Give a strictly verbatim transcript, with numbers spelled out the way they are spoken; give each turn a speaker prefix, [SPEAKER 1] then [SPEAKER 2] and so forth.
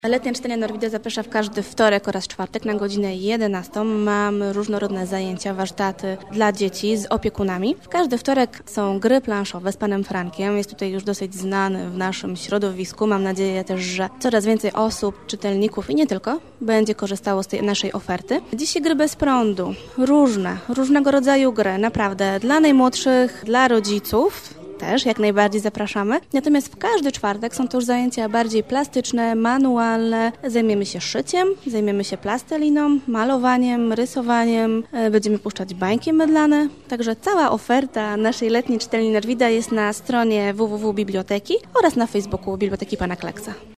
[SPEAKER 1] Letnie czytanie Norwida zaprasza w każdy wtorek oraz czwartek na godzinę jedenastą. Mamy różnorodne zajęcia, warsztaty dla dzieci z opiekunami. W każdy wtorek są gry planszowe z panem Frankiem. Jest tutaj już dosyć znany w naszym środowisku. Mam nadzieję też, że coraz więcej osób, czytelników i nie tylko, będzie korzystało z tej naszej oferty. Dzisiaj gry bez prądu. Różne, różnego rodzaju gry. Naprawdę dla najmłodszych, dla rodziców. Też jak najbardziej zapraszamy. Natomiast w każdy czwartek są to już zajęcia bardziej plastyczne, manualne. Zajmiemy się szyciem, zajmiemy się plasteliną, malowaniem, rysowaniem. Będziemy puszczać bańki mydlane. Także cała oferta naszej letniej czytelni Norwida jest na stronie w w w kropka biblioteki oraz na Facebooku Biblioteki Pana Kleksa.